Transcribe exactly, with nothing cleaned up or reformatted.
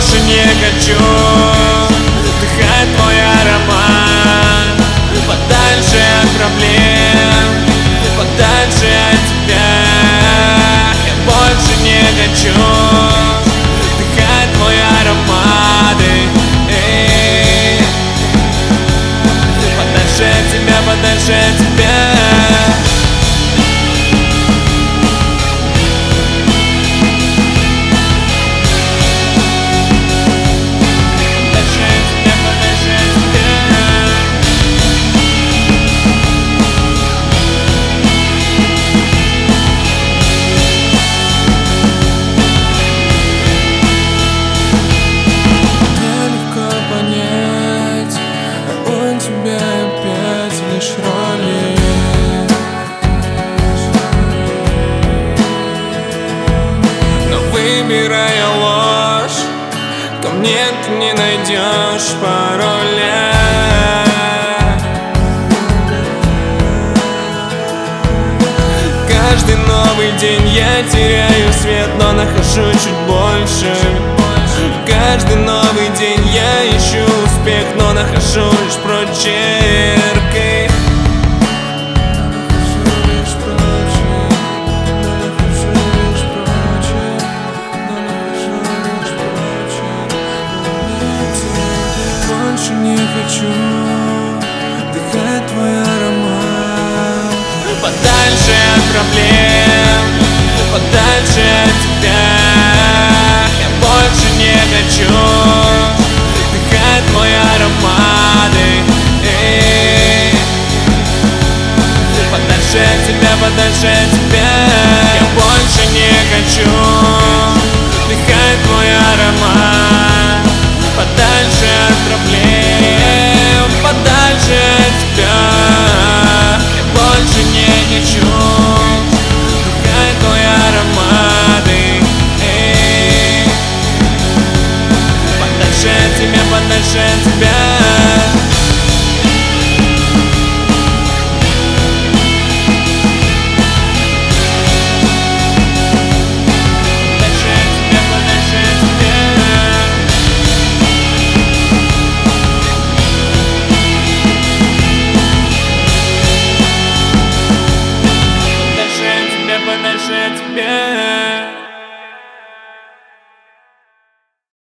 больше не хочу вдыхать твой аромат. Подальше от проблем, подальше от тебя. Я больше не хочу вдыхать твой аромат. Эй, подальше от тебя, подальше от тебя. Выбирая ложь, ко мне ты не найдешь пароля. Каждый новый день я теряю свет, но нахожу чуть больше. Каждый новый день я ищу успех, но нахожу лишь прочерки. Не хочу вдыхать твой аромат. Подальше от проблем, подальше от тебя. Я больше не хочу вдыхать твой аромат. Эй, подальше от тебя, подальше от тебя. Я больше не хочу вдыхать твой аромат. Подальше от проблем, подальше от тебя. Я больше не хочу вдыхать твой аромат. Эй, подальше от тебя, подальше от тебя.